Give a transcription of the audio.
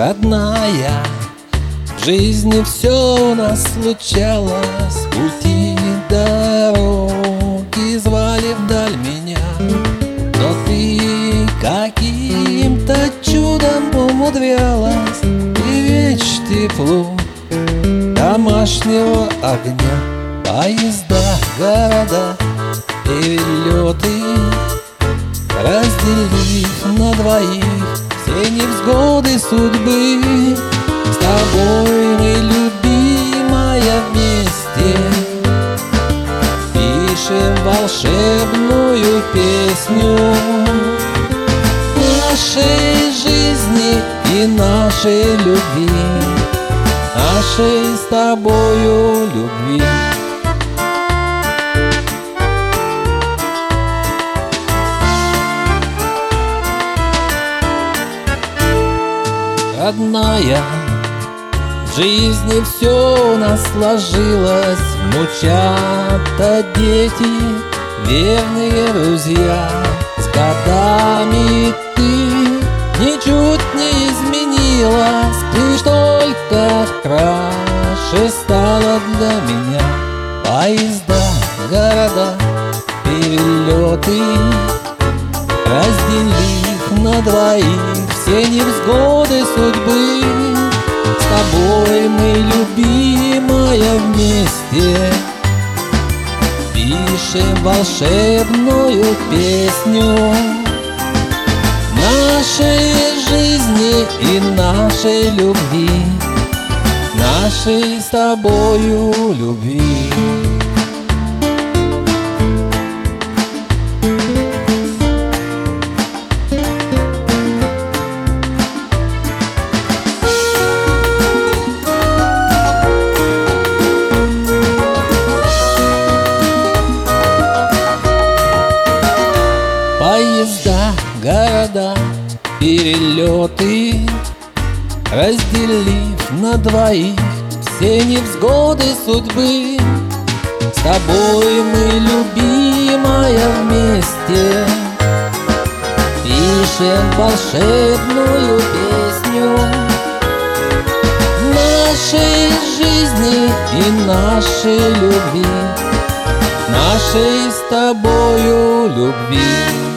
Родная, в жизни все у нас случалось, пути, дороги звали вдаль меня, но ты каким-то чудом умудрялась беречь тепло домашнего огня. Поезда, города, перелеты, разделив на двоих все невзгоды судьбы. С тобой мы, любимая, вместе пишем волшебную песню нашей жизни и нашей любви, нашей с тобою любви. Родная, в жизни все у нас сложилось, внучата, дети, верные друзья. С годами ты ничуть не изменилась, лишь только краше стала для меня. Поезда, города, перелеты, разделив на двоих все невзгоды судьбы. С тобой мы, любимая, вместе пишем волшебную песню нашей жизни и нашей любви, нашей с тобою любви. Поезда, города, перелеты, разделив на двоих все невзгоды судьбы. С тобой мы, любимая, вместе пишем волшебную песню нашей жизни и нашей любви, нашей с тобою любви.